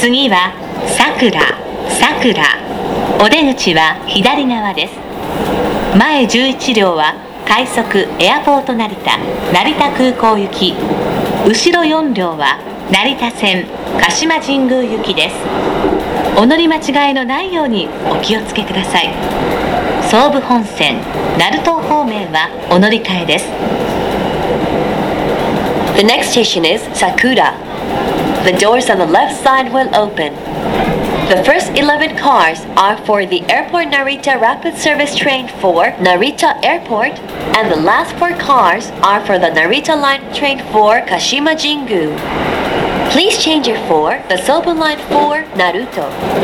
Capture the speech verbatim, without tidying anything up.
次はさくら、さくら。お出口は左側です。前じゅういち両は快速エアポート成田、成田空港行き。後ろよん両は成田線鹿島神宮行きです。お乗り間違いのないようにお気をつけください。総武本線鳴門方面はお乗り換えです。 The next station is Sakura. The doors on the left side will open. The first eleven cars are for the Airport Narita Rapid Service Train for Narita Airport, and the last four cars are for the Narita Line Train for Kashima Jingu. Please change your for the Sobu Line for Naruto.